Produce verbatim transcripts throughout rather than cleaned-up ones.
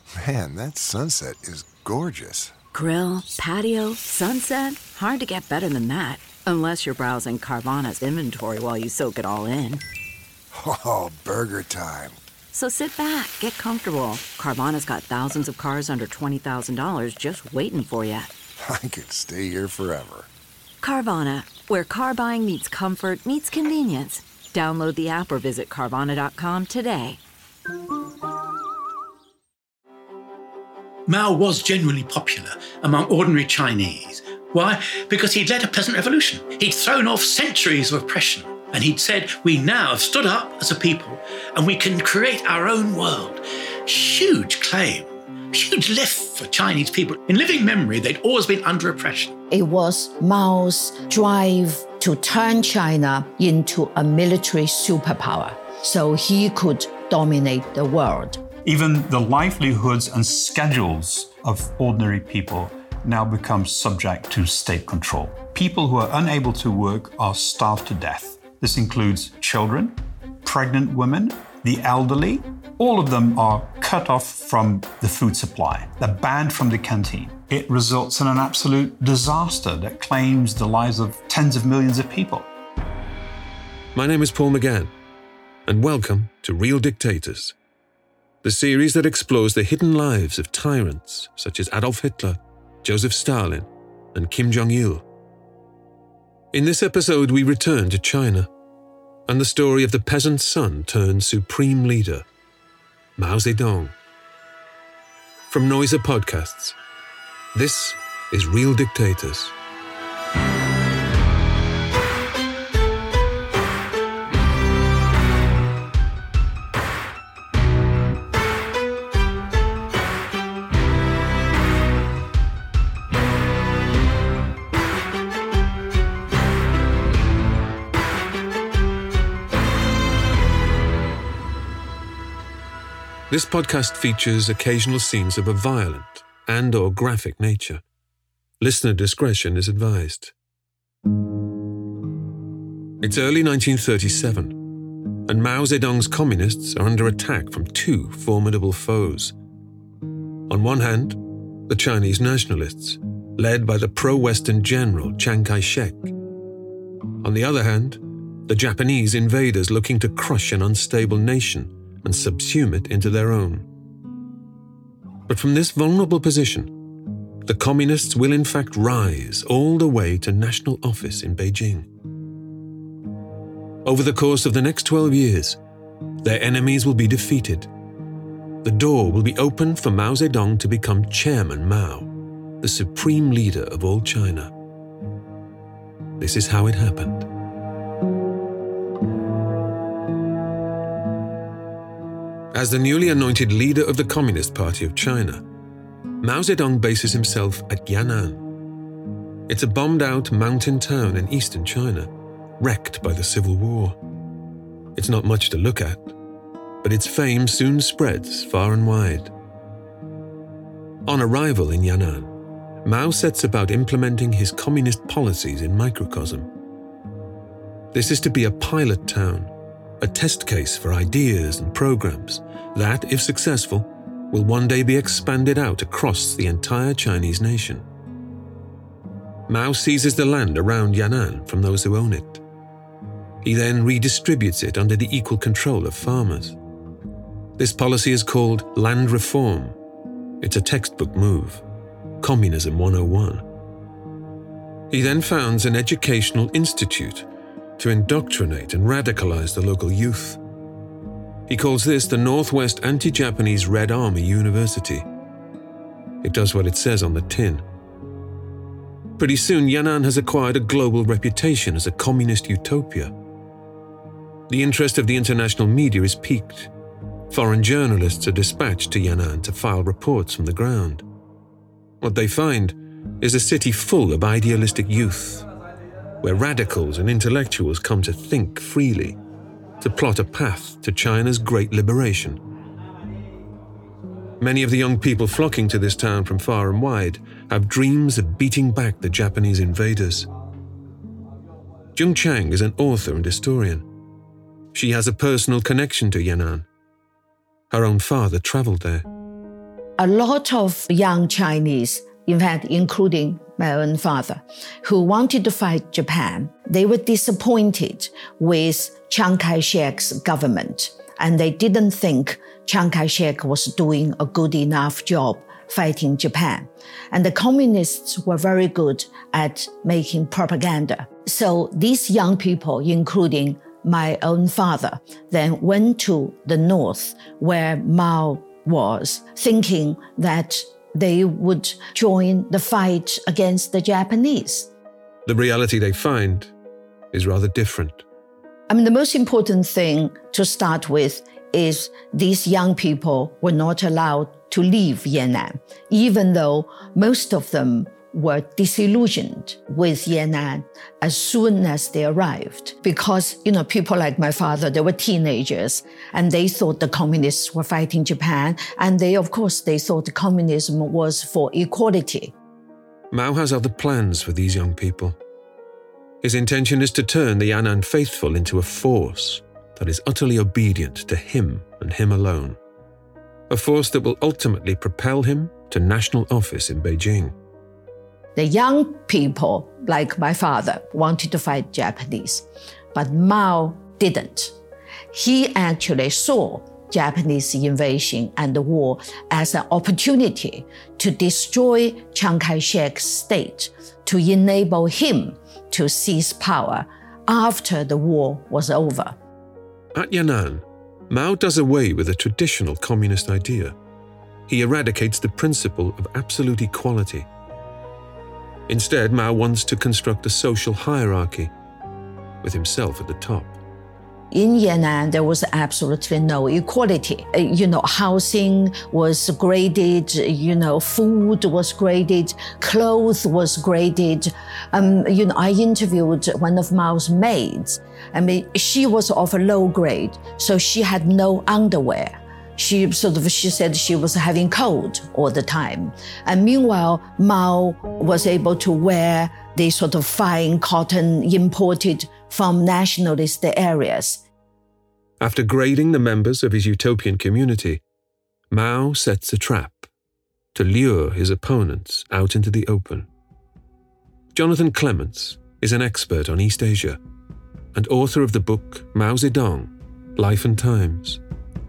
Man, that sunset is gorgeous. Grill, patio, sunset. Hard to get better than that. Unless you're browsing Carvana's inventory while you soak it all in. Oh, burger time. So sit back, get comfortable. Carvana's got thousands of cars under twenty thousand dollars just waiting for you. I could stay here forever. Carvana, where car buying meets comfort, meets convenience. Download the app or visit Carvana dot com today. Mao was genuinely popular among ordinary Chinese. Why? Because he'd led a peasant revolution. He'd thrown off centuries of oppression. And he'd said, we now have stood up as a people and we can create our own world. Huge claim, huge lift for Chinese people. In living memory, they'd always been under oppression. It was Mao's drive to turn China into a military superpower so he could dominate the world. Even the livelihoods and schedules of ordinary people now become subject to state control. People who are unable to work are starved to death. This includes children, pregnant women, the elderly. All of them are cut off from the food supply. They're banned from the canteen. It results in an absolute disaster that claims the lives of tens of millions of people. My name is Paul McGann, and welcome to Real Dictators, the series that explores the hidden lives of tyrants such as Adolf Hitler, Joseph Stalin, and Kim Jong-il. In this episode, we return to China and the story of the peasant's son turned supreme leader, Mao Zedong. From Noiser Podcasts, this is Real Dictators. This podcast features occasional scenes of a violent and or graphic nature. Listener discretion is advised. It's early nineteen thirty-seven, and Mao Zedong's communists are under attack from two formidable foes. On one hand, the Chinese nationalists, led by the pro-Western general Chiang Kai-shek. On the other hand, the Japanese invaders looking to crush an unstable nation and subsume it into their own. But from this vulnerable position, the communists will in fact rise all the way to national office in Beijing. Over the course of the next twelve years, their enemies will be defeated. The door will be opened for Mao Zedong to become Chairman Mao, the supreme leader of all China. This is how it happened. As the newly anointed leader of the Communist Party of China, Mao Zedong bases himself at Yan'an. It's a bombed-out mountain town in eastern China, wrecked by the Civil War. It's not much to look at, but its fame soon spreads far and wide. On arrival in Yan'an, Mao sets about implementing his communist policies in microcosm. This is to be a pilot town, a test case for ideas and programs that, if successful, will one day be expanded out across the entire Chinese nation. Mao seizes the land around Yan'an from those who own it. He then redistributes it under the equal control of farmers. This policy is called land reform. It's a textbook move, Communism one oh one. He then founds an educational institute to indoctrinate and radicalize the local youth. He calls this the Northwest Anti-Japanese Red Army University. It does what it says on the tin. Pretty soon, Yan'an has acquired a global reputation as a communist utopia. The interest of the international media is piqued. Foreign journalists are dispatched to Yan'an to file reports from the ground. What they find is a city full of idealistic youth, where radicals and intellectuals come to think freely, to plot a path to China's great liberation. Many of the young people flocking to this town from far and wide have dreams of beating back the Japanese invaders. Jung Chang is an author and historian. She has a personal connection to Yan'an. Her own father traveled there. a lot of young Chinese, in fact, including my own father, who wanted to fight Japan, they were disappointed with Chiang Kai-shek's government, and they didn't think Chiang Kai-shek was doing a good enough job fighting Japan. And the communists were very good at making propaganda. So these young people, including my own father, then went to the north where Mao was, thinking that they would join the fight against the Japanese. The reality they find is rather different. I mean, the most important thing to start with is these young people were not allowed to leave Yan'an, even though most of them were disillusioned with Yan'an as soon as they arrived. Because, you know, people like my father, they were teenagers, and they thought the communists were fighting Japan, and they, of course, they thought communism was for equality. Mao has other plans for these young people. His intention is to turn the Yan'an faithful into a force that is utterly obedient to him and him alone. A force that will ultimately propel him to national office in Beijing. The young people, like my father, wanted to fight Japanese, but Mao didn't. He actually saw Japanese invasion and the war as an opportunity to destroy Chiang Kai-shek's state, to enable him to seize power after the war was over. At Yan'an, Mao does away with a traditional communist idea. He eradicates the principle of absolute equality. Instead, Mao wants to construct a social hierarchy, with himself at the top. In Yan'an, there was absolutely no equality. Uh, you know, housing was graded, you know, food was graded, clothes was graded. Um, you know, I interviewed one of Mao's maids. I mean, she was of a low grade, so she had no underwear. She sort of, she said she was having cold all the time. And meanwhile, Mao was able to wear the sort of fine cotton imported from nationalist areas. After grading the members of his utopian community, Mao sets a trap to lure his opponents out into the open. Jonathan Clements is an expert on East Asia and author of the book Mao Zedong, Life and Times.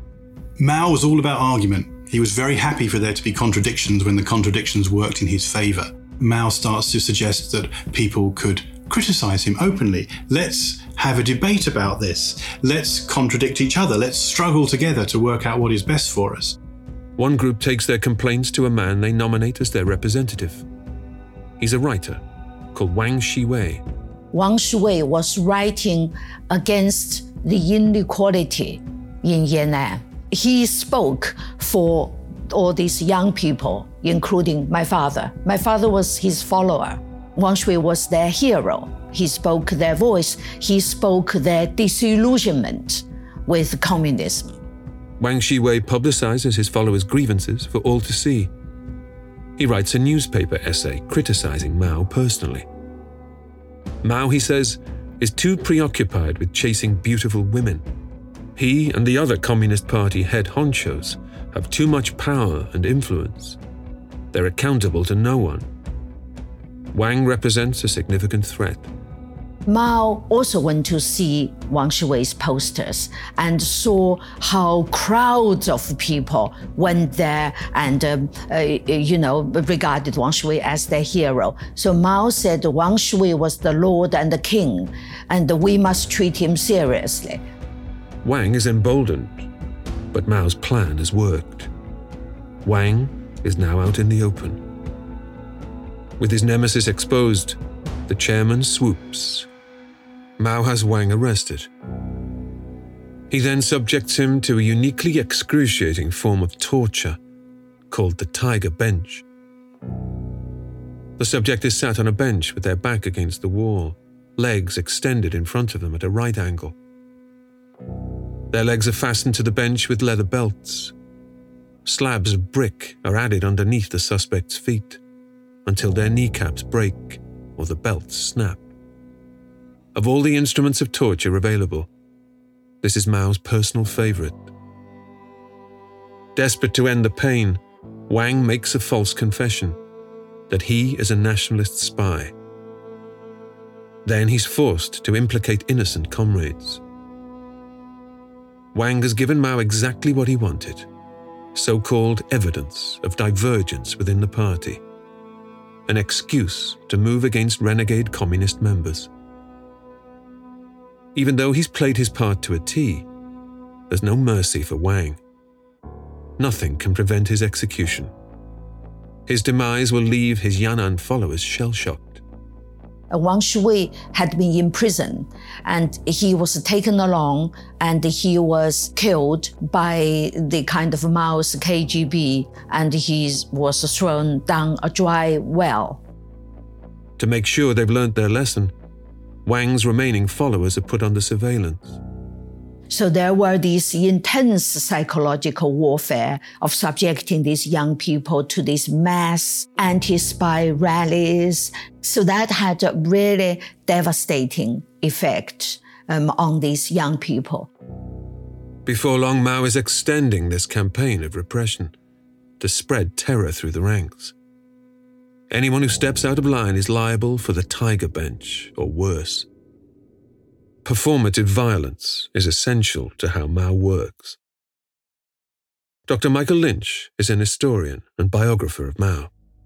Mao was all about argument. He was very happy for there to be contradictions when the contradictions worked in his favour. Mao starts to suggest that people could criticize him openly. Let's have a debate about this. Let's contradict each other. Let's struggle together to work out what is best for us. One group takes their complaints to a man they nominate as their representative. He's a writer called Wang Shiwei. Wang Shiwei was writing against the inequality in Yan'an. He spoke for all these young people, including my father. My father was his follower. Wang Shiwei was their hero. He spoke their voice. He spoke their disillusionment with communism. Wang Shiwei publicizes his followers' grievances for all to see. He writes a newspaper essay criticizing Mao personally. Mao, he says, is too preoccupied with chasing beautiful women. He and the other Communist Party head honchos have too much power and influence. They're accountable to no one. Wang represents a significant threat. Mao also went to see Wang Shiwei's posters and saw how crowds of people went there and, um, uh, you know, regarded Wang Shiwei as their hero. So Mao said Wang Shiwei was the Lord and the King, and we must treat him seriously. Wang is emboldened, but Mao's plan has worked. Wang is now out in the open. With his nemesis exposed, the chairman swoops. Mao has Wang arrested. He then subjects him to a uniquely excruciating form of torture called the Tiger Bench. The subject is sat on a bench with their back against the wall, legs extended in front of them at a right angle. Their legs are fastened to the bench with leather belts. Slabs of brick are added underneath the suspect's feet until their kneecaps break or the belts snap. Of all the instruments of torture available, this is Mao's personal favorite. Desperate to end the pain, Wang makes a false confession that he is a nationalist spy. Then he's forced to implicate innocent comrades. Wang has given Mao exactly what he wanted, so-called evidence of divergence within the party, an excuse to move against renegade communist members. Even though he's played his part to a T, there's no mercy for Wang. Nothing can prevent his execution. His demise will leave his Yan'an followers shell-shocked. Wang Shui had been in prison, and he was taken along, and he was killed by the kind of Mao's K G B, and he was thrown down a dry well. To make sure they've learned their lesson, Wang's remaining followers are put under surveillance. So there were these intense psychological warfare of subjecting these young people to these mass anti-spy rallies. So that had a really devastating effect um, on these young people. Before long, Mao is extending this campaign of repression to spread terror through the ranks. Anyone who steps out of line is liable for the tiger bench or worse. Performative violence is essential to how Mao works. Doctor Michael Lynch is an historian and biographer of Mao.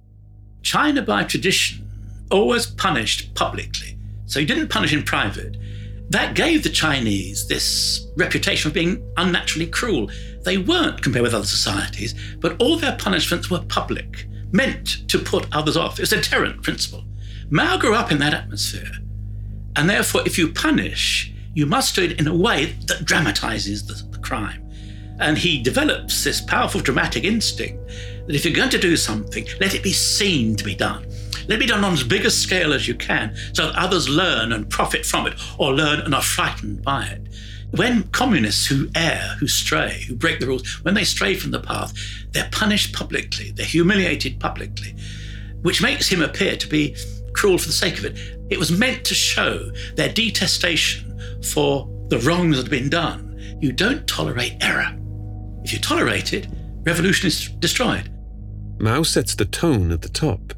China, by tradition, always punished publicly. So he didn't punish in private. That gave the Chinese this reputation of being unnaturally cruel. They weren't compared with other societies, but all their punishments were public, meant to put others off. It was a deterrent principle. Mao grew up in that atmosphere. And therefore, if you punish, you must do it in a way that dramatizes the, the crime. And he develops this powerful dramatic instinct that if you're going to do something, let it be seen to be done. Let it be done on as big a scale as you can so that others learn and profit from it, or learn and are frightened by it. When communists who err, who stray, who break the rules, when they stray from the path, they're punished publicly, they're humiliated publicly, which makes him appear to be cruel for the sake of it. It was meant to show their detestation for the wrongs that had been done. You don't tolerate error. If you tolerate it, revolution is destroyed. Mao sets the tone at the top,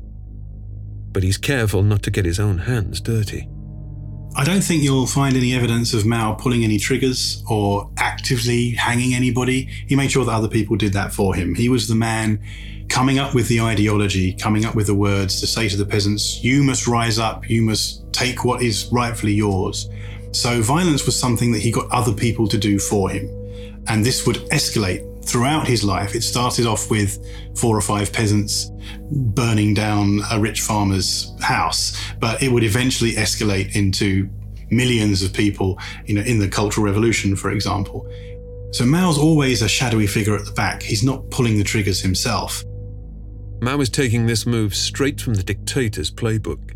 but he's careful not to get his own hands dirty. I don't think you'll find any evidence of Mao pulling any triggers or actively hanging anybody. He made sure that other people did that for him. He was the man coming up with the ideology, coming up with the words to say to the peasants, you must rise up, you must take what is rightfully yours. So violence was something that he got other people to do for him. And this would escalate throughout his life. It started off with four or five peasants burning down a rich farmer's house, but it would eventually escalate into millions of people, you know, in the Cultural Revolution, for example. So Mao's always a shadowy figure at the back. He's not pulling the triggers himself. Mao is taking this move straight from the dictator's playbook.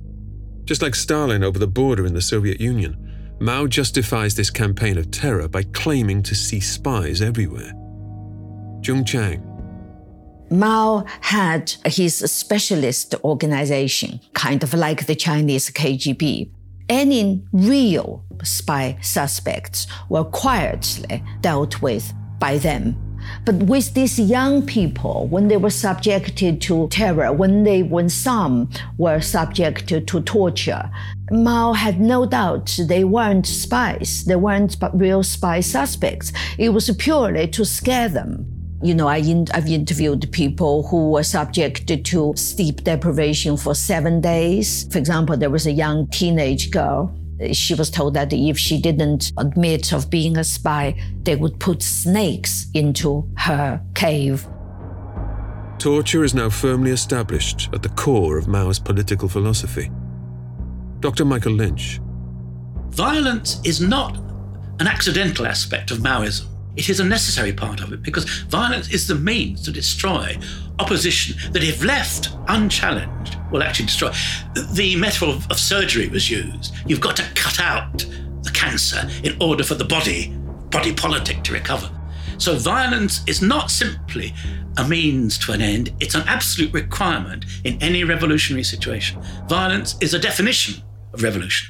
Just like Stalin over the border in the Soviet Union, Mao justifies this campaign of terror by claiming to see spies everywhere. Zhong Chang. Mao had his specialist organization, kind of like the Chinese K G B. Any real spy suspects were quietly dealt with by them. But with these young people, when they were subjected to terror, when they, when some were subjected to torture, Mao had no doubt they weren't spies. They weren't real spy suspects. It was purely to scare them. You know, I in, I've interviewed people who were subjected to sleep deprivation for seven days. For example, there was a young teenage girl. She was told that if she didn't admit of being a spy, they would put snakes into her cave. Torture is now firmly established at the core of Mao's political philosophy. Doctor Michael Lynch. Violence is not an accidental aspect of Maoism. It is a necessary part of it because violence is the means to destroy opposition that, if left unchallenged, will actually destroy. The metaphor of, of surgery was used. You've got to cut out the cancer in order for the body, body politic to recover. So violence is not simply a means to an end, it's an absolute requirement in any revolutionary situation. Violence is a definition of revolution.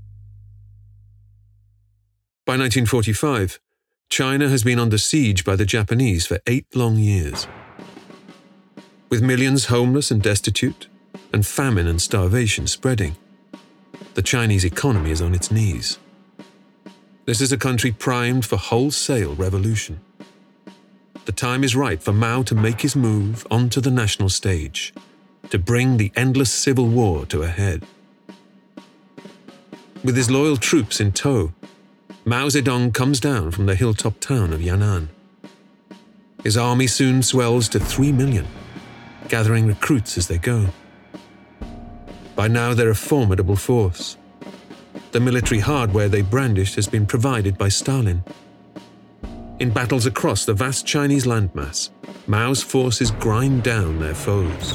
By nineteen forty-five, China has been under siege by the Japanese for eight long years. With millions homeless and destitute, and famine and starvation spreading, the Chinese economy is on its knees. This is a country primed for wholesale revolution. The time is right for Mao to make his move onto the national stage, to bring the endless civil war to a head. With his loyal troops in tow, Mao Zedong comes down from the hilltop town of Yan'an. His army soon swells to three million, gathering recruits as they go. By now they're a formidable force. The military hardware they brandished has been provided by Stalin. In battles across the vast Chinese landmass, Mao's forces grind down their foes.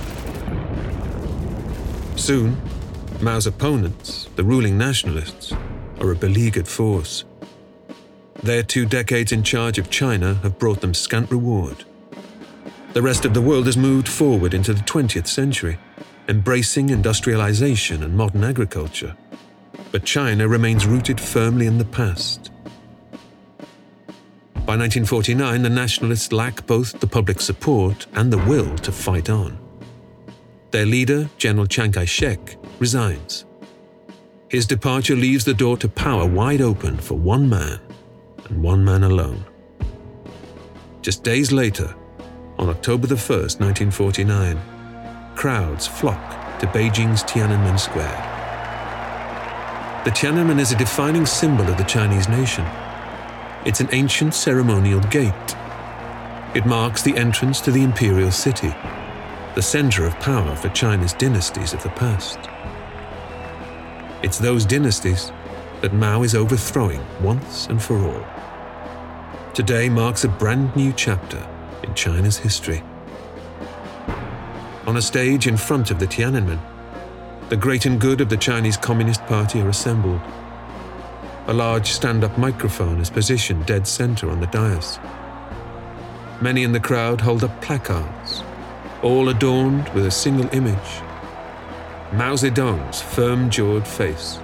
Soon, Mao's opponents, the ruling nationalists, are a beleaguered force. Their two decades in charge of China have brought them scant reward. The rest of the world has moved forward into the twentieth century, embracing industrialization and modern agriculture. But China remains rooted firmly in the past. By nineteen forty-nine, the nationalists lack both the public support and the will to fight on. Their leader, General Chiang Kai-shek, resigns. His departure leaves the door to power wide open for one man, and one man alone. Just days later, on October the first, nineteen forty-nine, crowds flock to Beijing's Tiananmen Square. The Tiananmen is a defining symbol of the Chinese nation. It's an ancient ceremonial gate. It marks the entrance to the imperial city, the center of power for China's dynasties of the past. It's those dynasties that Mao is overthrowing once and for all. Today marks a brand new chapter in China's history. On a stage in front of the Tiananmen, the great and good of the Chinese Communist Party are assembled. A large stand-up microphone is positioned dead center on the dais. Many in the crowd hold up placards, all adorned with a single image: Mao Zedong's firm-jawed face.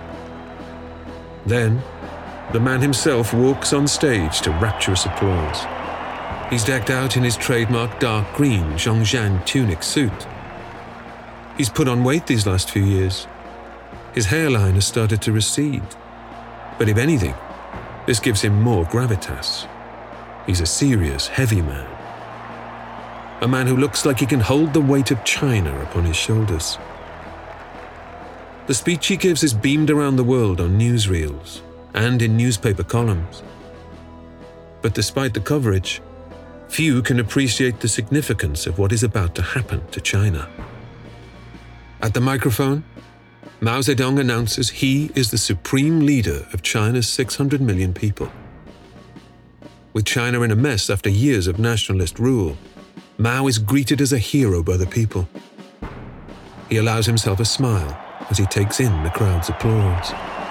Then, the man himself walks on stage to rapturous applause. He's decked out in his trademark dark green Zhongzhan tunic suit. He's put on weight these last few years. His hairline has started to recede. But if anything, this gives him more gravitas. He's a serious, heavy man. A man who looks like he can hold the weight of China upon his shoulders. The speech he gives is beamed around the world on newsreels and in newspaper columns. But despite the coverage, few can appreciate the significance of what is about to happen to China. At the microphone, Mao Zedong announces he is the supreme leader of China's six hundred million people. With China in a mess after years of nationalist rule, Mao is greeted as a hero by the people. He allows himself a smile as he takes in the crowd's applause.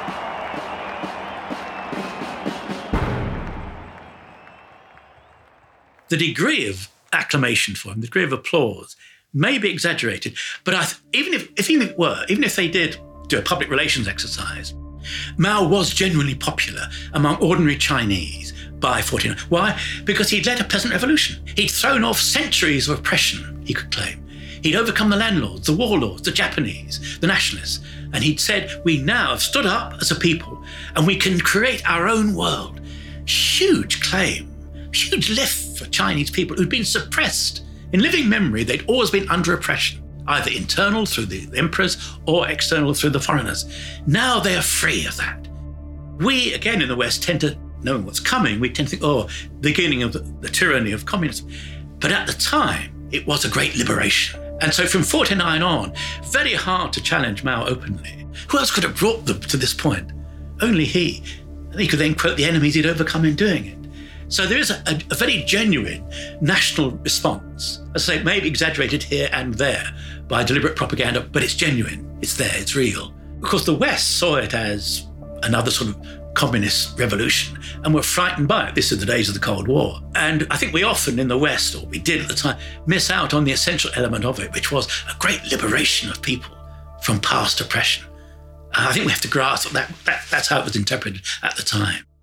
The degree of acclamation for him, the degree of applause, may be exaggerated, but I th- even if, if even if it were, even if they did do a public relations exercise, Mao was genuinely popular among ordinary Chinese by forty-nine. Why? Because he'd led a peasant revolution. He'd thrown off centuries of oppression, he could claim. He'd overcome the landlords, the warlords, the Japanese, the nationalists, and he'd said, we now have stood up as a people and we can create our own world. Huge claim, huge lift for Chinese people who'd been suppressed. In living memory, they'd always been under oppression, either internal through the emperors or external through the foreigners. Now they are free of that. We, again, in the West, tend to, knowing what's coming, we tend to think, oh, the beginning of the, the tyranny of communism. But at the time, it was a great liberation. And so from forty-nine on, very hard to challenge Mao openly. Who else could have brought them to this point? Only he. And he could then quote the enemies he'd overcome in doing it. So there is a, a, a very genuine national response. As I say, maybe exaggerated here and there by deliberate propaganda, but it's genuine, it's there, it's real. Of course, the West saw it as another sort of communist revolution and were frightened by it. This is the days of the Cold War. And I think we often in the West, or we did at the time, miss out on the essential element of it, which was a great liberation of people from past oppression. I think we have to grasp that, that that's how it was interpreted at the time.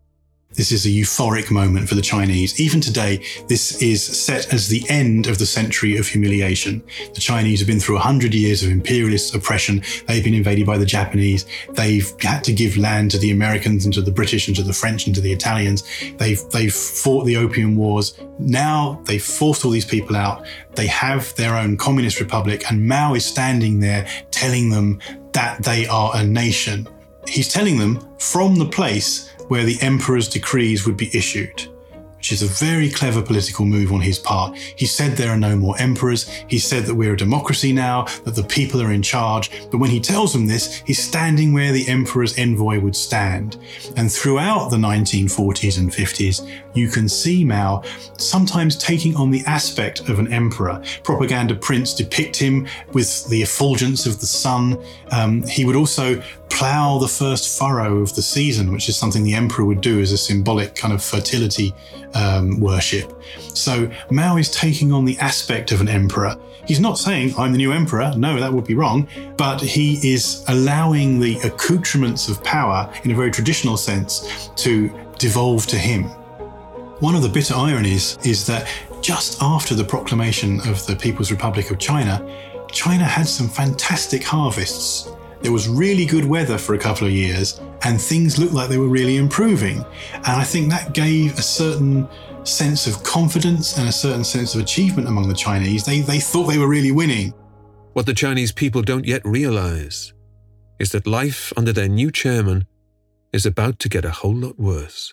This is a euphoric moment for the Chinese. Even today, this is set as the end of the century of humiliation. The Chinese have been through one hundred years of imperialist oppression. They've been invaded by the Japanese. They've had to give land to the Americans and to the British and to the French and to the Italians. They've, they've fought the Opium Wars. Now they've forced all these people out. They have their own communist republic, and Mao is standing there telling them that they are a nation. He's telling them from the place where the emperor's decrees would be issued, which is a very clever political move on his part. He said there are no more emperors. He said that we're a democracy now, that the people are in charge. But when he tells them this, he's standing where the emperor's envoy would stand. And throughout the nineteen forties and fifties, you can see Mao sometimes taking on the aspect of an emperor. Propaganda prints depict him with the effulgence of the sun. Um, he would also plough the first furrow of the season, which is something the emperor would do as a symbolic kind of fertility um, worship. So Mao is taking on the aspect of an emperor. He's not saying, I'm the new emperor. No, that would be wrong. But he is allowing the accoutrements of power, in a very traditional sense, to devolve to him. One of the bitter ironies is that just after the proclamation of the People's Republic of China, China had some fantastic harvests. There was really good weather for a couple of years, and things looked like they were really improving. And I think that gave a certain sense of confidence and a certain sense of achievement among the Chinese. They, they thought they were really winning. What the Chinese people don't yet realize is that life under their new chairman is about to get a whole lot worse.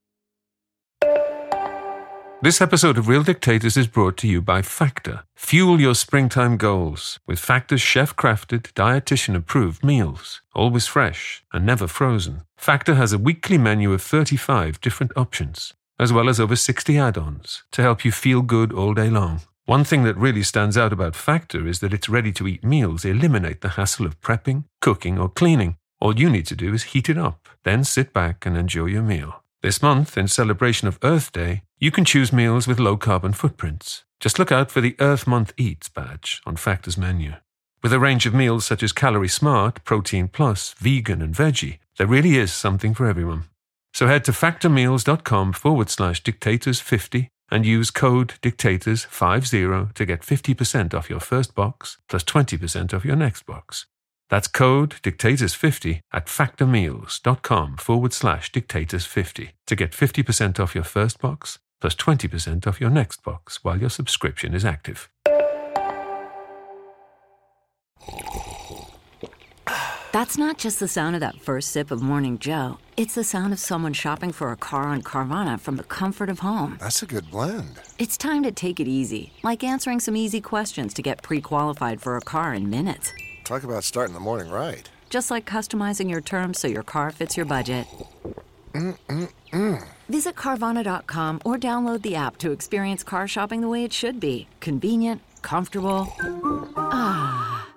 This episode of Real Dictators is brought to you by Factor. Fuel your springtime goals with Factor's chef-crafted, dietitian-approved meals. Always fresh and never frozen. Factor has a weekly menu of thirty-five different options, as well as over sixty add-ons to help you feel good all day long. One thing that really stands out about Factor is that its ready-to-eat meals eliminate the hassle of prepping, cooking, or cleaning. All you need to do is heat it up, then sit back and enjoy your meal. This month, in celebration of Earth Day, you can choose meals with low carbon footprints. Just look out for the Earth Month Eats badge on Factor's menu. With a range of meals such as Calorie Smart, Protein Plus, Vegan and Veggie, there really is something for everyone. So head to factormeals.com forward slash dictators50 and use code dictators50 to get fifty percent off your first box plus twenty percent off your next box. That's code dictators50 at factormeals.com forward slash dictators50 to get fifty percent off your first box plus twenty percent off your next box while your subscription is active. That's not just the sound of that first sip of Morning Joe. It's the sound of someone shopping for a car on Carvana from the comfort of home. That's a good blend. It's time to take it easy, like answering some easy questions to get pre-qualified for a car in minutes. Talk about starting the morning right. Just like customizing your terms so your car fits your budget. Mm-mm-mm. Visit Carvana dot com or download the app to experience car shopping the way it should be. Convenient, comfortable. Ah.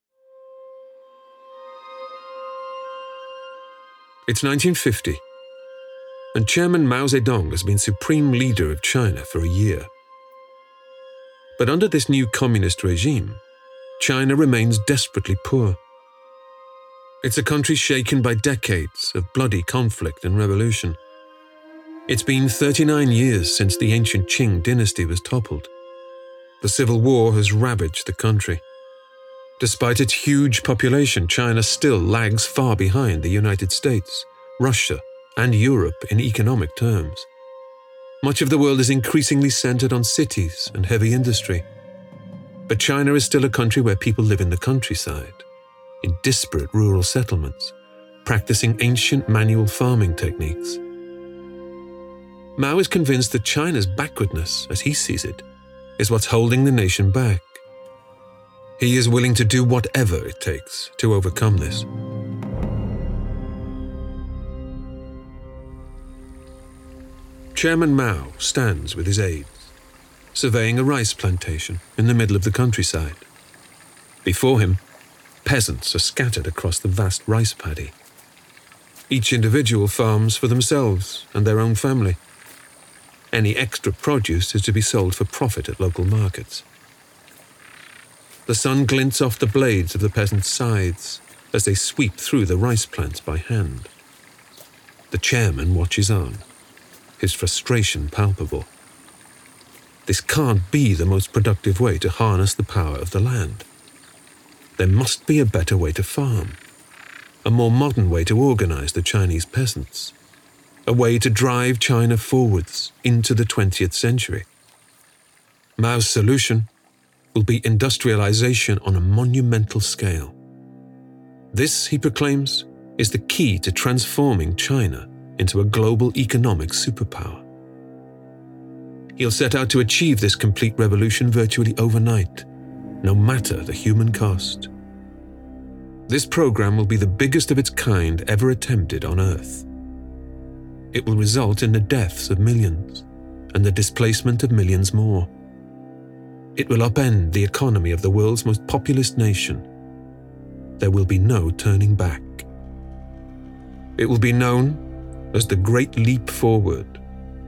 It's nineteen fifty, and Chairman Mao Zedong has been supreme leader of China for a year. But under this new communist regime, China remains desperately poor. It's a country shaken by decades of bloody conflict and revolution. It's been thirty-nine years since the ancient Qing dynasty was toppled. The civil war has ravaged the country. Despite its huge population, China still lags far behind the United States, Russia, and Europe in economic terms. Much of the world is increasingly centered on cities and heavy industry. But China is still a country where people live in the countryside, in disparate rural settlements, practicing ancient manual farming techniques. Mao is convinced that China's backwardness, as he sees it, is what's holding the nation back. He is willing to do whatever it takes to overcome this. Chairman Mao stands with his aides, surveying a rice plantation in the middle of the countryside. Before him, peasants are scattered across the vast rice paddy. Each individual farms for themselves and their own family. Any extra produce is to be sold for profit at local markets. The sun glints off the blades of the peasants' scythes as they sweep through the rice plants by hand. The chairman watches on, his frustration palpable. This can't be the most productive way to harness the power of the land. There must be a better way to farm, a more modern way to organize the Chinese peasants, a way to drive China forwards into the twentieth century. Mao's solution will be industrialization on a monumental scale. This, he proclaims, is the key to transforming China into a global economic superpower. He'll set out to achieve this complete revolution virtually overnight, no matter the human cost. This program will be the biggest of its kind ever attempted on Earth. It will result in the deaths of millions and the displacement of millions more. It will upend the economy of the world's most populous nation. There will be no turning back. It will be known as the Great Leap Forward.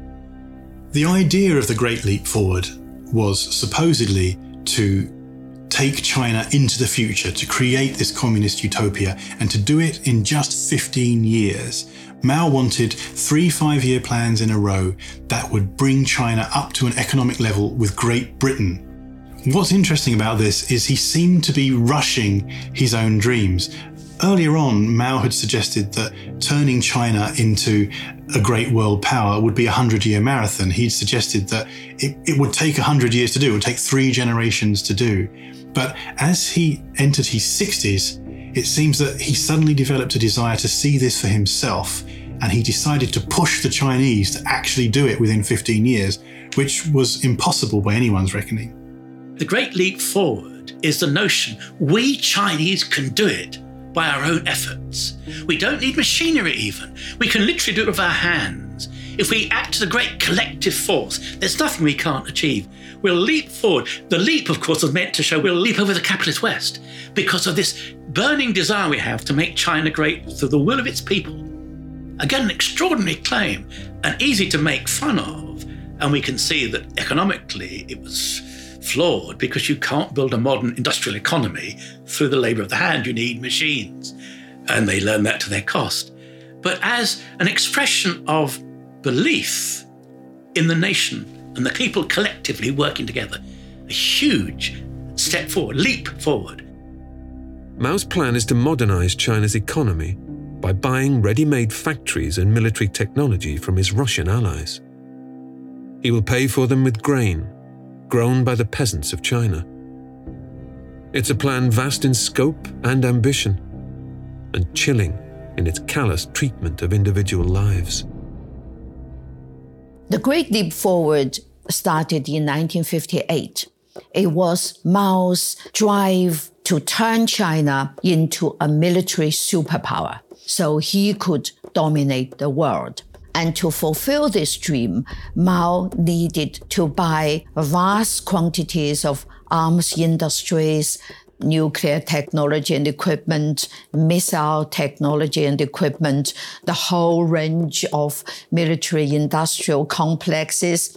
The idea of the Great Leap Forward was supposedly to take China into the future, to create this communist utopia, and to do it in just fifteen years. Mao wanted three five-year plans in a row that would bring China up to an economic level with Great Britain. What's interesting about this is he seemed to be rushing his own dreams. Earlier on, Mao had suggested that turning China into a great world power would be a hundred-year marathon. He'd suggested that it, it would take a hundred years to do, it would take three generations to do. But as he entered his sixties, it seems that he suddenly developed a desire to see this for himself, and he decided to push the Chinese to actually do it within fifteen years, which was impossible by anyone's reckoning. The Great Leap Forward is the notion we Chinese can do it by our own efforts. We don't need machinery even. We can literally do it with our hands. If we act as a great collective force, there's nothing we can't achieve. We'll leap forward. The leap, of course, was meant to show we'll leap over the capitalist West because of this burning desire we have to make China great through the will of its people. Again, an extraordinary claim and easy to make fun of. And we can see that economically it was flawed because you can't build a modern industrial economy through the labour of the hand. You need machines. And they learn that to their cost. But as an expression of belief in the nation and the people collectively working together, a huge step forward, leap forward. Mao's plan is to modernize China's economy by buying ready-made factories and military technology from his Russian allies. He will pay for them with grain, grown by the peasants of China. It's a plan vast in scope and ambition, and chilling in its callous treatment of individual lives. The Great Leap Forward started in nineteen fifty-eight. It was Mao's drive to turn China into a military superpower so he could dominate the world. And to fulfill this dream, Mao needed to buy vast quantities of arms industries, nuclear technology and equipment, missile technology and equipment, the whole range of military industrial complexes.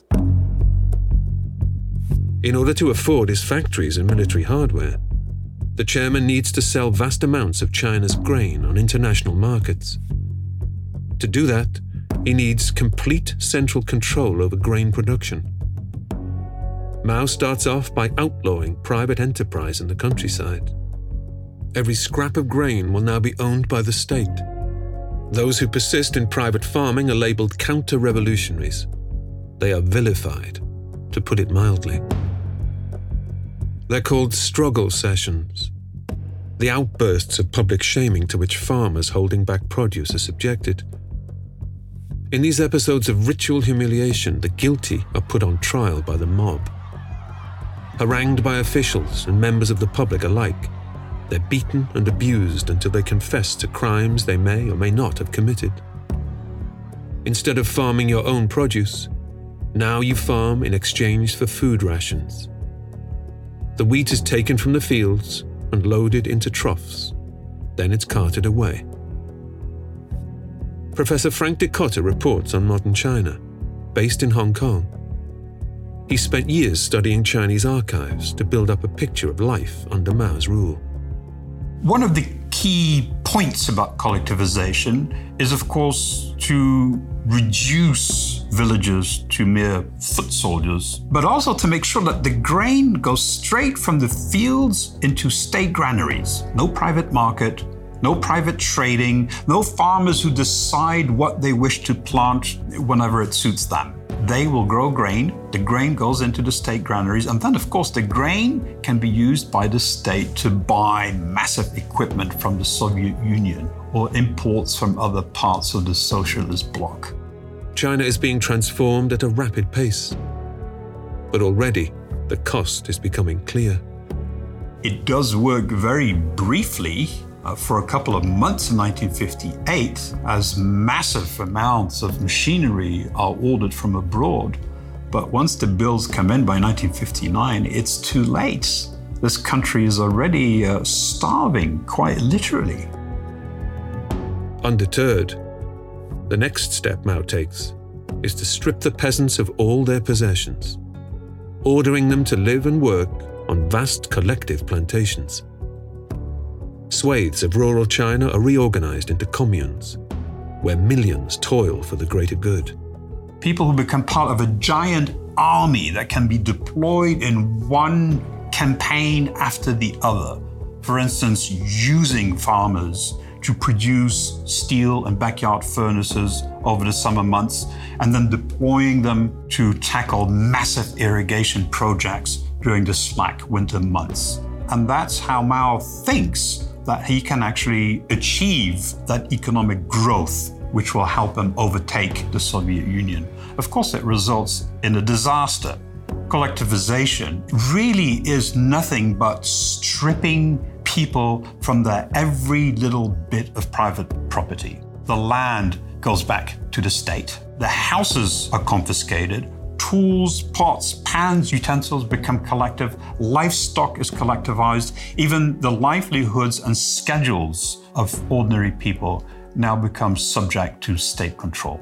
In order to afford his factories and military hardware, the chairman needs to sell vast amounts of China's grain on international markets. To do that, he needs complete central control over grain production. Mao starts off by outlawing private enterprise in the countryside. Every scrap of grain will now be owned by the state. Those who persist in private farming are labelled counter-revolutionaries. They are vilified, to put it mildly. They're called struggle sessions, the outbursts of public shaming to which farmers holding back produce are subjected. In these episodes of ritual humiliation, the guilty are put on trial by the mob. Harangued by officials and members of the public alike, they're beaten and abused until they confess to crimes they may or may not have committed. Instead of farming your own produce, now you farm in exchange for food rations. The wheat is taken from the fields and loaded into troughs. Then it's carted away. Professor Frank de Cotter reports on modern China, based in Hong Kong. He spent years studying Chinese archives to build up a picture of life under Mao's rule. One of the key points about collectivization is, of course, to reduce villagers to mere foot soldiers, but also to make sure that the grain goes straight from the fields into state granaries. No private market, no private trading, no farmers who decide what they wish to plant whenever it suits them. They will grow grain, the grain goes into the state granaries, and then of course the grain can be used by the state to buy massive equipment from the Soviet Union or imports from other parts of the socialist bloc. China is being transformed at a rapid pace. But already, the cost is becoming clear. It does work very briefly uh, for a couple of months in nineteen fifty-eight as massive amounts of machinery are ordered from abroad. But once the bills come in by nineteen fifty-nine, it's too late. This country is already uh, starving, quite literally. Undeterred, the next step Mao takes is to strip the peasants of all their possessions, ordering them to live and work on vast collective plantations. Swathes of rural China are reorganized into communes, where millions toil for the greater good. People who become part of a giant army that can be deployed in one campaign after the other. For instance, using farmers to produce steel and backyard furnaces over the summer months, and then deploying them to tackle massive irrigation projects during the slack winter months. And that's how Mao thinks that he can actually achieve that economic growth, which will help him overtake the Soviet Union. Of course, it results in a disaster. Collectivization really is nothing but stripping people from their every little bit of private property. The land goes back to the state. The houses are confiscated. Tools, pots, pans, utensils become collective. Livestock is collectivized. Even the livelihoods and schedules of ordinary people now become subject to state control.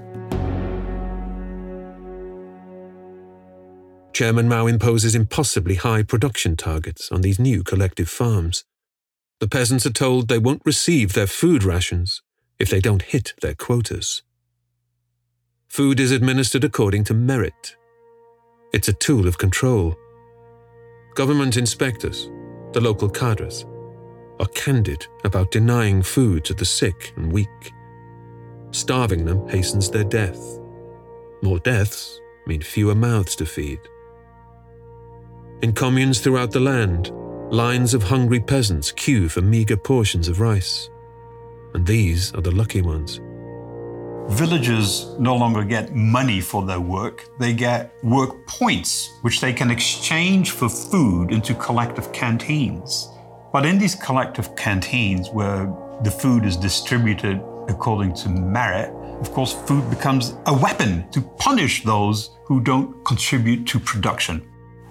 Chairman Mao imposes impossibly high production targets on these new collective farms. The peasants are told they won't receive their food rations if they don't hit their quotas. Food is administered according to merit. It's a tool of control. Government inspectors, the local cadres, are candid about denying food to the sick and weak. Starving them hastens their death. More deaths mean fewer mouths to feed. In communes throughout the land, lines of hungry peasants queue for meager portions of rice. And these are the lucky ones. Villagers no longer get money for their work. They get work points, which they can exchange for food into collective canteens. But in these collective canteens, where the food is distributed according to merit, of course, food becomes a weapon to punish those who don't contribute to production.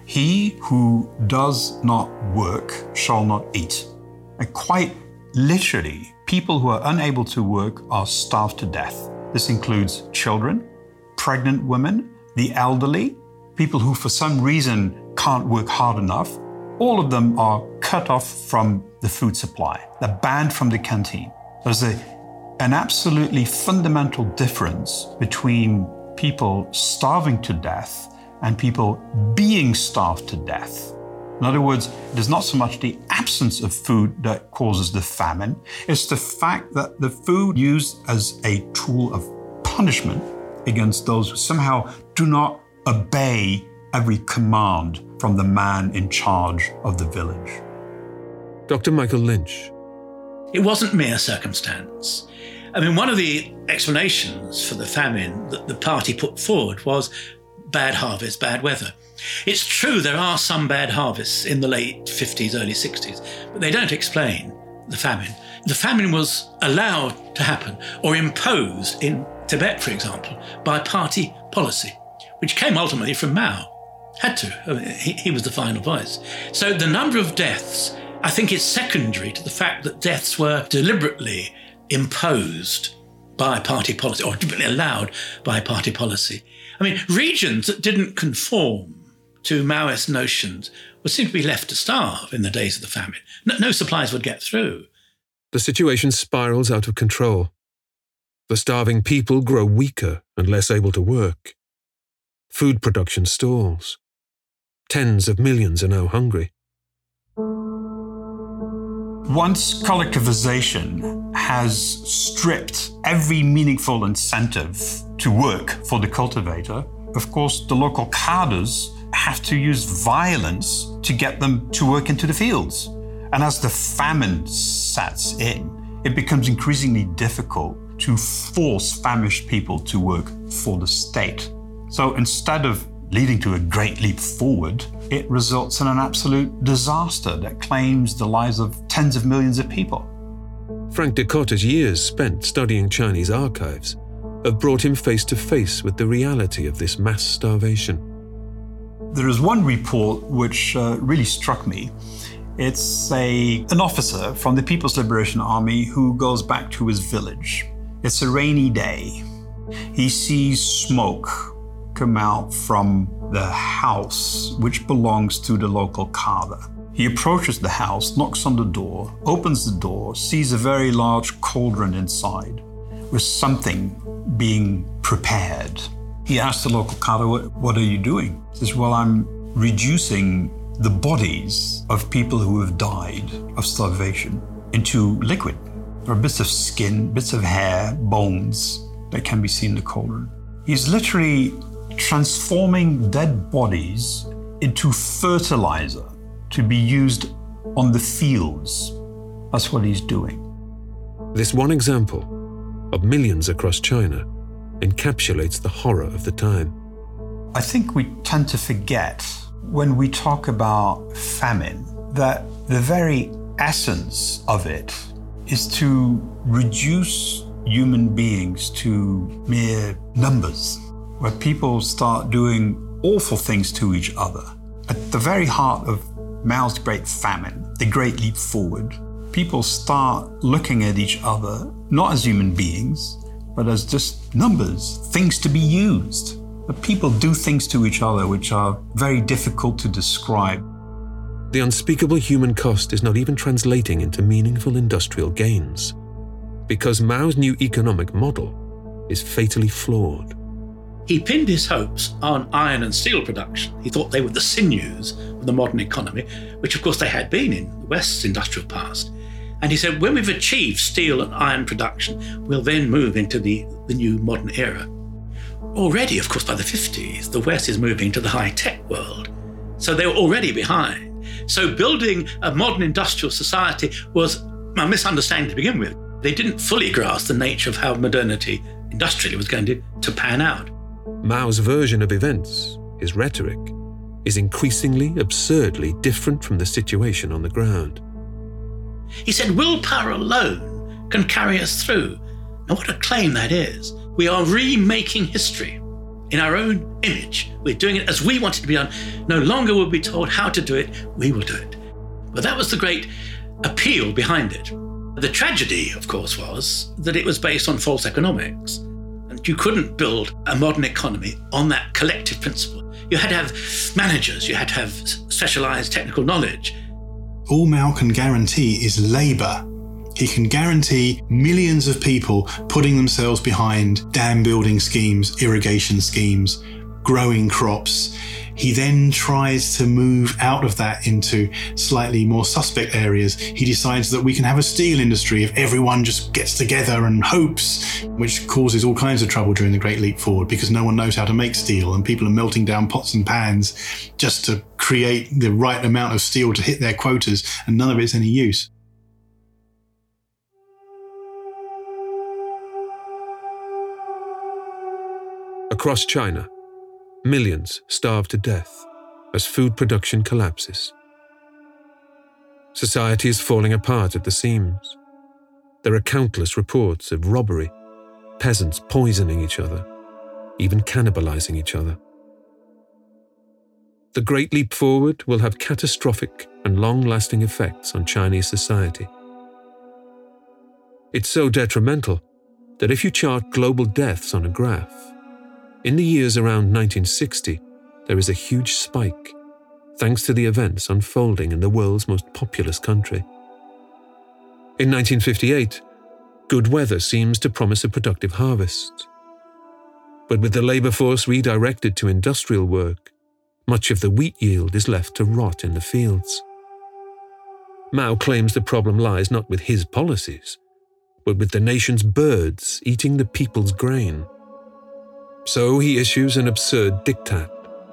He who does not work shall not eat. And quite literally, people who are unable to work are starved to death. This includes children, pregnant women, the elderly, people who for some reason can't work hard enough. All of them are cut off from the food supply. They're banned from the canteen. There's a, an absolutely fundamental difference between people starving to death and people being starved to death. In other words, it is not so much the absence of food that causes the famine, it's the fact that the food used as a tool of punishment against those who somehow do not obey every command from the man in charge of the village. Doctor Michael Lynch. It wasn't mere circumstance. I mean, one of the explanations for the famine that the party put forward was bad harvest, bad weather. It's true there are some bad harvests in the late fifties, early sixties, but they don't explain the famine. The famine was allowed to happen or imposed in Tibet, for example, by party policy, which came ultimately from Mao. Had to. I mean, he, he was the final voice. So the number of deaths, I think, is secondary to the fact that deaths were deliberately imposed by party policy or deliberately allowed by party policy. I mean, regions that didn't conform to Maoist notions would seem to be left to starve in the days of the famine. No, no supplies would get through. The situation spirals out of control. The starving people grow weaker and less able to work. Food production stalls. Tens of millions are now hungry. Once collectivization has stripped every meaningful incentive to work for the cultivator, of course, the local cadres have to use violence to get them to work into the fields. And as the famine sets in, it becomes increasingly difficult to force famished people to work for the state. So instead of leading to a great leap forward, it results in an absolute disaster that claims the lives of tens of millions of people. Frank de Cotter's years spent studying Chinese archives have brought him face to face with the reality of this mass starvation. There is one report which uh, really struck me. It's a, an officer from the People's Liberation Army who goes back to his village. It's a rainy day. He sees smoke come out from the house which belongs to the local cadre. He approaches the house, knocks on the door, opens the door, sees a very large cauldron inside with something being prepared. He asks the local cadre, what, what are you doing? He says, well, I'm reducing the bodies of people who have died of starvation into liquid. There are bits of skin, bits of hair, bones that can be seen in the cauldron. He's literally transforming dead bodies into fertilizer to be used on the fields. That's what he's doing. This one example of millions across China encapsulates the horror of the time. I think we tend to forget when we talk about famine that the very essence of it is to reduce human beings to mere numbers, where people start doing awful things to each other. At the very heart of Mao's Great Famine, the Great Leap Forward, people start looking at each other not as human beings, but as just numbers, things to be used. But people do things to each other which are very difficult to describe. The unspeakable human cost is not even translating into meaningful industrial gains, because Mao's new economic model is fatally flawed. He pinned his hopes on iron and steel production. He thought they were the sinews of the modern economy, which of course they had been in the West's industrial past. And he said, when we've achieved steel and iron production, we'll then move into the, the new modern era. Already, of course, by the fifties, the West is moving to the high-tech world. So they were already behind. So building a modern industrial society was a misunderstanding to begin with. They didn't fully grasp the nature of how modernity industrially was going to, to pan out. Mao's version of events, his rhetoric, is increasingly absurdly different from the situation on the ground. He said, willpower alone can carry us through. Now, what a claim that is. We are remaking history in our own image. We're doing it as we want it to be done. No longer will we be told how to do it, we will do it. But that was the great appeal behind it. The tragedy, of course, was that it was based on false economics. And you couldn't build a modern economy on that collective principle. You had to have managers, you had to have specialized technical knowledge. All Mao can guarantee is labour. He can guarantee millions of people putting themselves behind dam building schemes, irrigation schemes, growing crops. He then tries to move out of that into slightly more suspect areas. He decides that we can have a steel industry if everyone just gets together and hopes, which causes all kinds of trouble during the Great Leap Forward because no one knows how to make steel and people are melting down pots and pans just to create the right amount of steel to hit their quotas, and none of it's any use. Across China, millions starve to death as food production collapses. Society is falling apart at the seams. There are countless reports of robbery, peasants poisoning each other, even cannibalizing each other. The Great Leap Forward will have catastrophic and long-lasting effects on Chinese society. It's so detrimental that if you chart global deaths on a graph, in the years around nineteen sixty, there is a huge spike, thanks to the events unfolding in the world's most populous country. In nineteen fifty-eight, Good weather seems to promise a productive harvest. But with the labour force redirected to industrial work, much of the wheat yield is left to rot in the fields. Mao claims the problem lies not with his policies, but with the nation's birds eating the people's grain. So he issues an absurd diktat.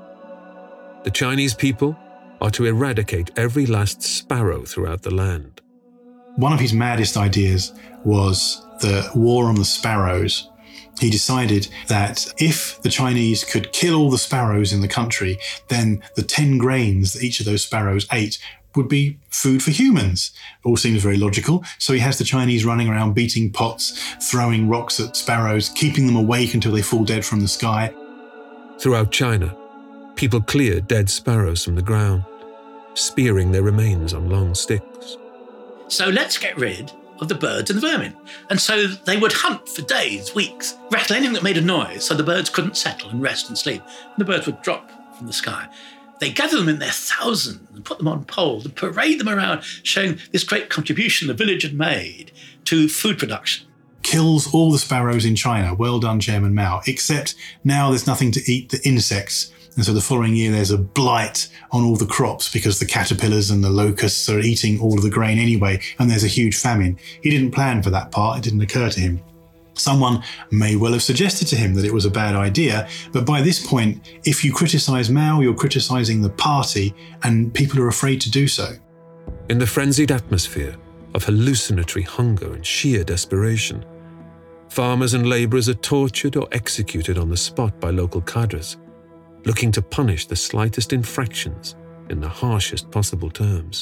The Chinese people are to eradicate every last sparrow throughout the land. One of his maddest ideas was the war on the sparrows. He decided that if the Chinese could kill all the sparrows in the country, then the ten grains that each of those sparrows ate would be food for humans. All seems very logical. So he has the Chinese running around beating pots, throwing rocks at sparrows, keeping them awake until they fall dead from the sky. Throughout China, people clear dead sparrows from the ground, spearing their remains on long sticks. So let's get rid of the birds and the vermin. And so they would hunt for days, weeks, rattle anything that made a noise so the birds couldn't settle and rest and sleep. And the birds would drop from the sky. They gather them in their thousands and put them on poles and parade them around, showing this great contribution the village had made to food production. Kills all the sparrows in China. Well done, Chairman Mao. Except now there's nothing to eat the insects. And so the following year there's a blight on all the crops because the caterpillars and the locusts are eating all of the grain anyway, and there's a huge famine. He didn't plan for that part. It didn't occur to him. Someone may well have suggested to him that it was a bad idea, but by this point, if you criticise Mao, you're criticising the party, and people are afraid to do so. In the frenzied atmosphere of hallucinatory hunger and sheer desperation, farmers and labourers are tortured or executed on the spot by local cadres, looking to punish the slightest infractions in the harshest possible terms.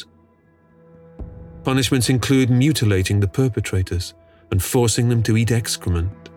Punishments include mutilating the perpetrators and forcing them to eat excrement.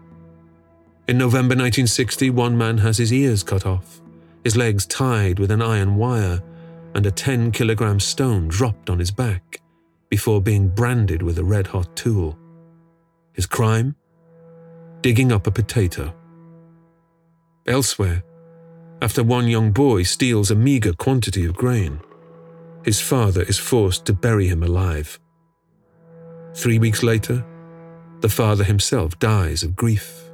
In November nineteen sixty, one man has his ears cut off, his legs tied with an iron wire, and a ten kilogram stone dropped on his back before being branded with a red-hot tool. His crime? Digging up a potato. Elsewhere, after one young boy steals a meagre quantity of grain, his father is forced to bury him alive. Three weeks later, the father himself dies of grief.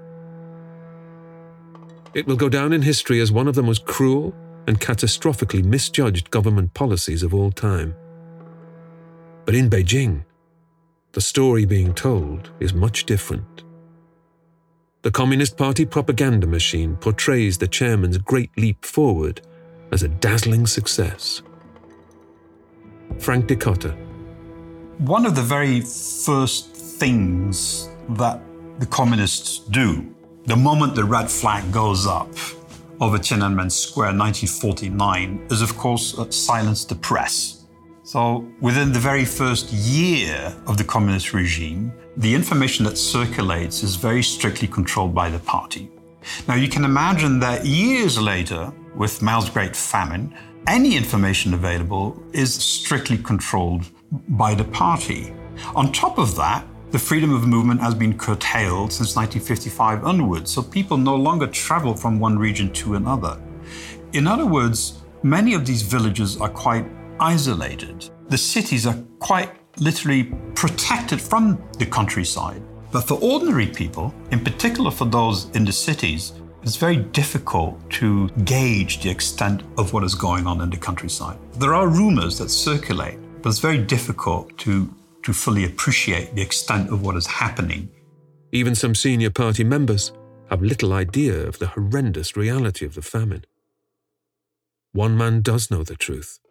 It will go down in history as one of the most cruel and catastrophically misjudged government policies of all time. But in Beijing, the story being told is much different. The Communist Party propaganda machine portrays the chairman's great leap forward as a dazzling success. Frank Dicotta. One of the very first things that the communists do, the moment the red flag goes up over Tiananmen Square in nineteen forty-nine, is of course uh, silence the press. So within the very first year of the communist regime, the information that circulates is very strictly controlled by the party. Now you can imagine that years later, with Mao's Great Famine, any information available is strictly controlled by the party. On top of that, the freedom of movement has been curtailed since nineteen fifty-five onwards, so people no longer travel from one region to another. In other words, many of these villages are quite isolated. The cities are quite literally protected from the countryside. But for ordinary people, in particular for those in the cities, it's very difficult to gauge the extent of what is going on in the countryside. There are rumors that circulate, but it's very difficult to, to fully appreciate the extent of what is happening. Even some senior party members have little idea of the horrendous reality of the famine. One man does know the truth.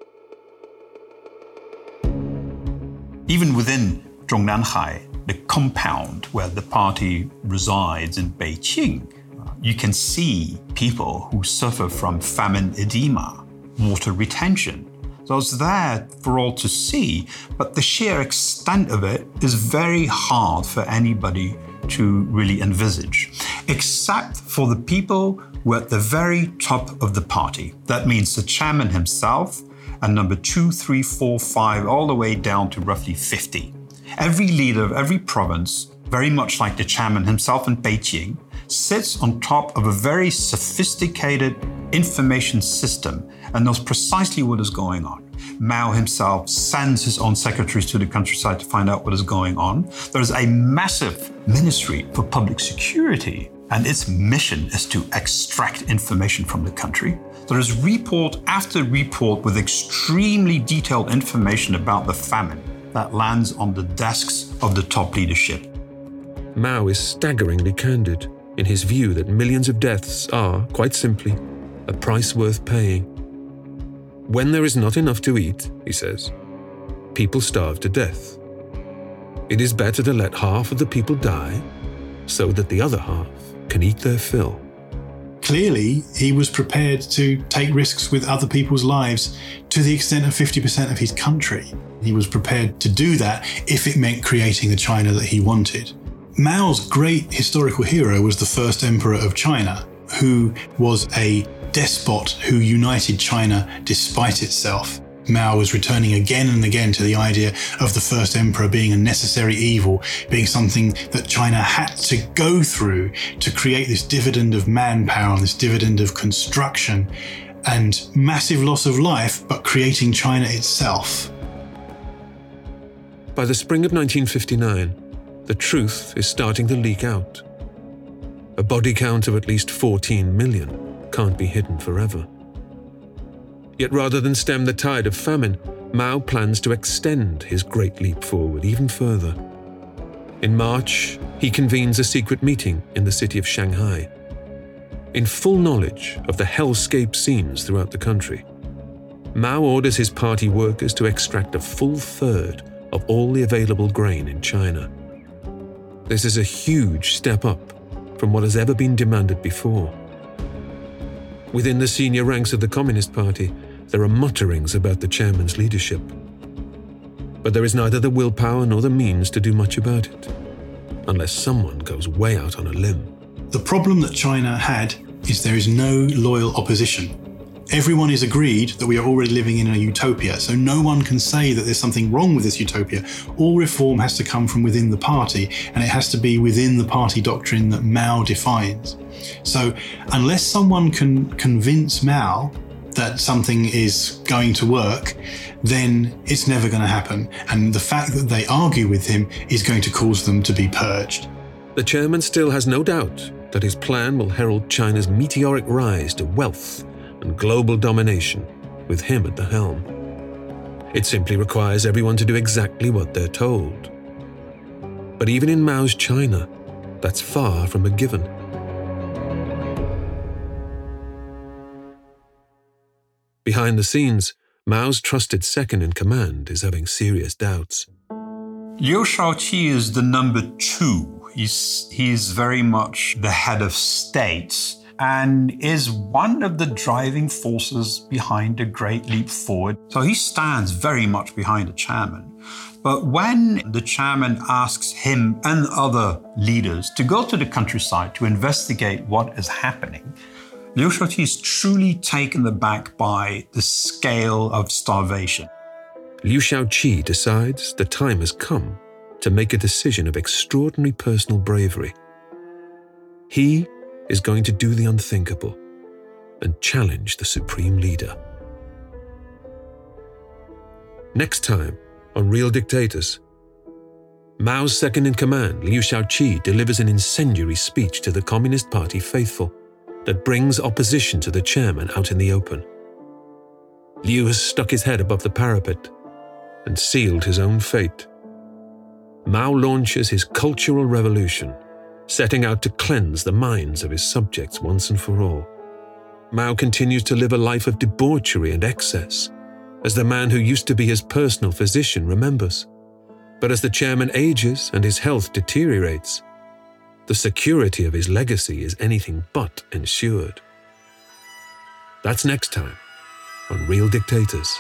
Even within Zhongnanhai, the compound where the party resides in Beijing, you can see people who suffer from famine edema, water retention. So it's there for all to see, but the sheer extent of it is very hard for anybody to really envisage, except for the people who are at the very top of the party. That means the chairman himself, and number two, three, four, five, all the way down to roughly fifty. Every leader of every province, very much like the chairman himself in Beijing, sits on top of a very sophisticated information system and knows precisely what is going on. Mao himself sends his own secretaries to the countryside to find out what is going on. There's a massive Ministry for Public Security, and its mission is to extract information from the country. There is report after report with extremely detailed information about the famine that lands on the desks of the top leadership. Mao is staggeringly candid in his view that millions of deaths are, quite simply, a price worth paying. When there is not enough to eat, he says, people starve to death. It is better to let half of the people die so that the other half can eat their fill. Clearly, he was prepared to take risks with other people's lives to the extent of fifty percent of his country. He was prepared to do that if it meant creating the China that he wanted. Mao's great historical hero was the first emperor of China, who was a despot who united China despite itself. Mao was returning again and again to the idea of the first emperor being a necessary evil, being something that China had to go through to create this dividend of manpower and this dividend of construction and massive loss of life, but creating China itself. By the spring of nineteen fifty-nine, the truth is starting to leak out. A body count of at least fourteen million can't be hidden forever. Yet rather than stem the tide of famine, Mao plans to extend his great leap forward even further. In March, he convenes a secret meeting in the city of Shanghai. In full knowledge of the hellscape scenes throughout the country, Mao orders his party workers to extract a full third of all the available grain in China. This is a huge step up from what has ever been demanded before. Within the senior ranks of the Communist Party, there are mutterings about the chairman's leadership. But there is neither the willpower nor the means to do much about it, unless someone goes way out on a limb. The problem that China had is there is no loyal opposition. Everyone is agreed that we are already living in a utopia, so no one can say that there's something wrong with this utopia. All reform has to come from within the party, and it has to be within the party doctrine that Mao defines. So unless someone can convince Mao that something is going to work, then it's never going to happen. And the fact that they argue with him is going to cause them to be purged. The chairman still has no doubt that his plan will herald China's meteoric rise to wealth and global domination, with him at the helm. It simply requires everyone to do exactly what they're told. But even in Mao's China, that's far from a given. Behind the scenes, Mao's trusted second-in-command is having serious doubts. Liu Shaoqi is the number two. He's, he's very much the head of state and is one of the driving forces behind the Great Leap Forward. So he stands very much behind the chairman. But when the chairman asks him and other leaders to go to the countryside to investigate what is happening, Liu Shaoqi is truly taken aback by the scale of starvation. Liu Shaoqi decides the time has come to make a decision of extraordinary personal bravery. He is going to do the unthinkable and challenge the supreme leader. Next time on Real Dictators, Mao's second-in-command, Liu Shaoqi, delivers an incendiary speech to the Communist Party faithful that brings opposition to the chairman out in the open. Liu has stuck his head above the parapet and sealed his own fate. Mao launches his cultural revolution, setting out to cleanse the minds of his subjects once and for all. Mao continues to live a life of debauchery and excess, as the man who used to be his personal physician remembers. But as the chairman ages and his health deteriorates, the security of his legacy is anything but ensured. That's next time on Real Dictators.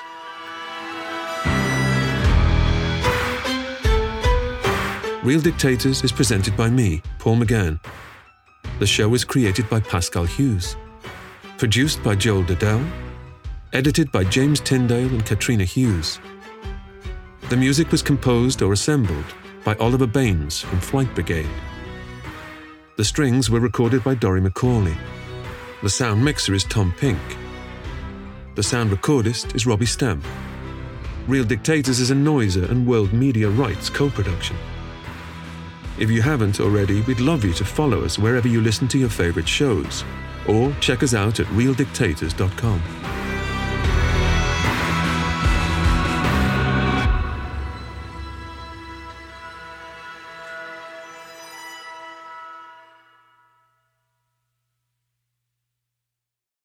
Real Dictators is presented by me, Paul McGann. The show is created by Pascal Hughes, produced by Joel Dedell, edited by James Tyndale and Katrina Hughes. The music was composed or assembled by Oliver Baines from Flight Brigade. The strings were recorded by Dory McCauley. The sound mixer is Tom Pink. The sound recordist is Robbie Stamp. Real Dictators is a Noiser and World Media Rights co-production. If you haven't already, we'd love you to follow us wherever you listen to your favorite shows, or check us out at real dictators dot com.